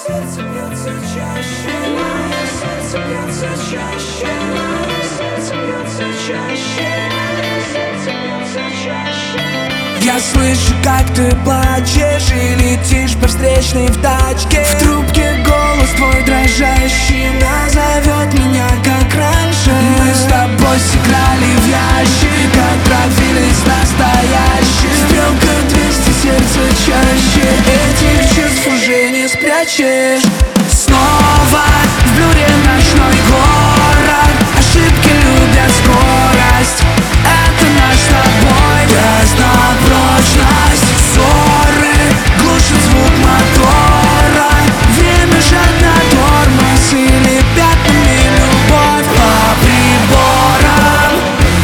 сердце бьется чаще, мое сердце бьется чаще, мое сердце бьется чаще, мое сердце бьется чаще. Я слышу, как ты плачешь и летишь по встречной в тачке. В трубке голос твой дрожащий назовет меня, как раньше. Мы с тобой сыграли в ящик, отправились настоящий. Стрелка 200, сердце чаще, этих чувств уже не спрячешь. Снова в блюре ночной город, ошибки любят скорость. Это наш с тобой тест на прочность. Ссоры глушит звук мотора, время жадно тормоз или пятнами любовь по приборам.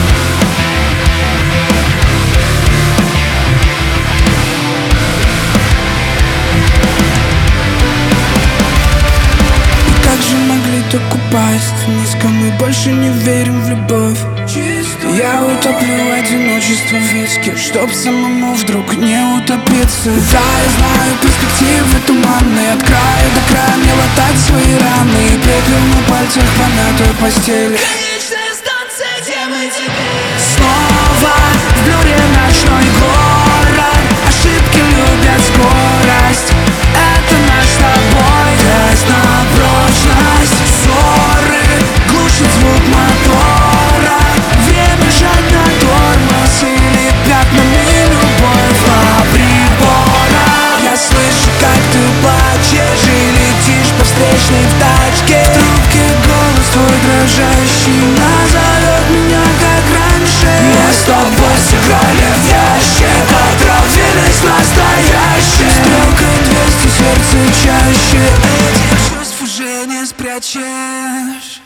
И как же могли так упасть низко, мы больше не верим в любовь. Я утоплю одиночество в виске, чтоб самому вдруг не утопиться. Да, я знаю, перспективы туманные, от края до края мне латать свои раны. И пепел на пальцах помятой постели. Конечная станция, где мы теперь? Снова в блюре ночной город, ошибки любят скорость. Это наш с тобой тест на прочность. Ссоры глушит звук мотора, время жадно тормоз или пятнами любовь по приборам. Я слышу, как ты плачешь и летишь по встречной в тачке. В трубке голос твой дрожащий назовет меня, как раньше. Мы с тобой сыграли в ящик, отравились настоящим. Стрелка 200, сердце чаще, этих чувств уже не спрячешь.